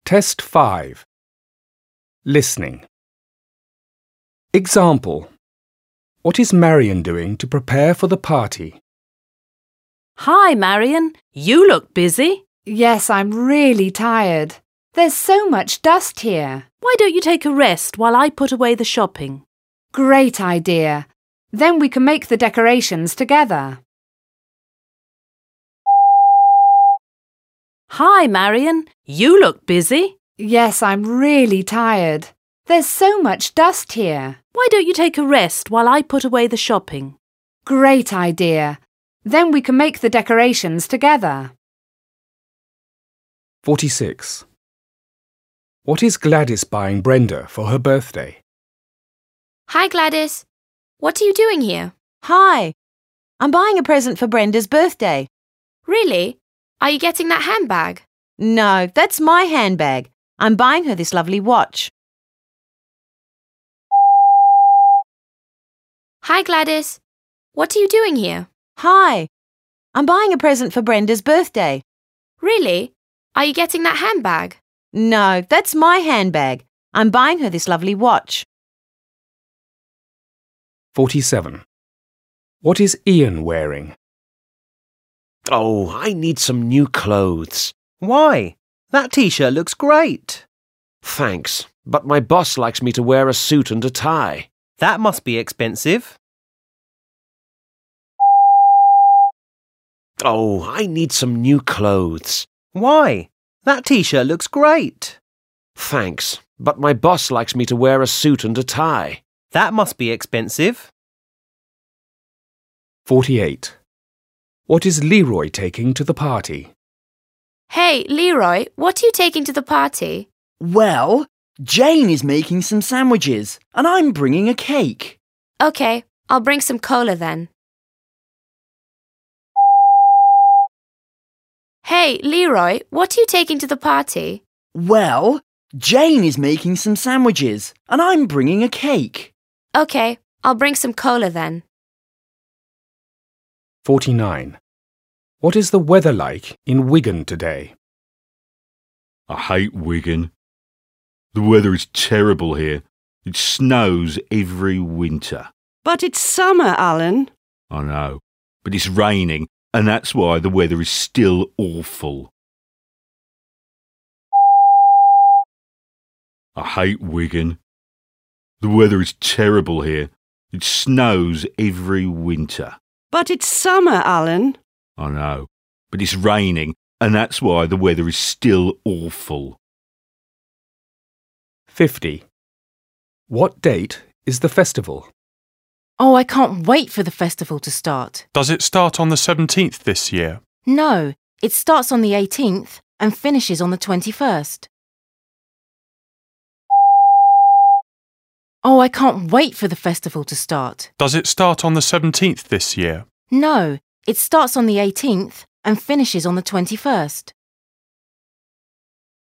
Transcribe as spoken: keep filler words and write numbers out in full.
Test five. Listening. Example. What is Marion doing to prepare for the party? Hi, Marion. You look busy. Yes, I'm really tired. There's so much dust here. Why don't you take a rest while I put away the shopping? Great idea. Then we can make the decorations together. Hi, Marion. You look busy. Yes, I'm really tired. There's so much dust here. Why don't you take a rest while I put away the shopping? Great idea. Then we can make the decorations together. forty-six. What is Gladys buying Brenda for her birthday? Hi, Gladys. What are you doing here? Hi. I'm buying a present for Brenda's birthday. Really? Are you getting that handbag? No, that's my handbag. I'm buying her this lovely watch. Hi, Gladys. What are you doing here? Hi. I'm buying a present for Brenda's birthday. Really? Are you getting that handbag? No, that's my handbag. I'm buying her this lovely watch. forty-seven. What is Ian wearing? Oh, I need some new clothes. Why? That t-shirt looks great. Thanks, but my boss likes me to wear a suit and a tie. That must be expensive. Oh, I need some new clothes. Why? That t-shirt looks great. Thanks, but my boss likes me to wear a suit and a tie. That must be expensive. forty-eight. What is Leroy taking to the party? Hey, Leroy, what are you taking to the party? Well, Jane is making some sandwiches and I'm bringing a cake. Okay, I'll bring some cola then. Hey, Leroy, what are you taking to the party? Well, Jane is making some sandwiches and I'm bringing a cake. Okay, I'll bring some cola then. forty-nine. What is the weather like in Wigan today? I hate Wigan. The weather is terrible here. It snows every winter. But it's summer, Alan. I know, but it's raining, and that's why the weather is still awful. I hate Wigan. The weather is terrible here. It snows every winter. But it's summer, Alan. I know, but it's raining, and that's why the weather is still awful. fifty. What date is the festival? Oh, I can't wait for the festival to start. Does it start on the seventeenth this year? No, it starts on the eighteenth and finishes on the twenty-first. Oh, I can't wait for the festival to start. Does it start on the seventeenth this year? No, it starts on the eighteenth and finishes on the twenty-first.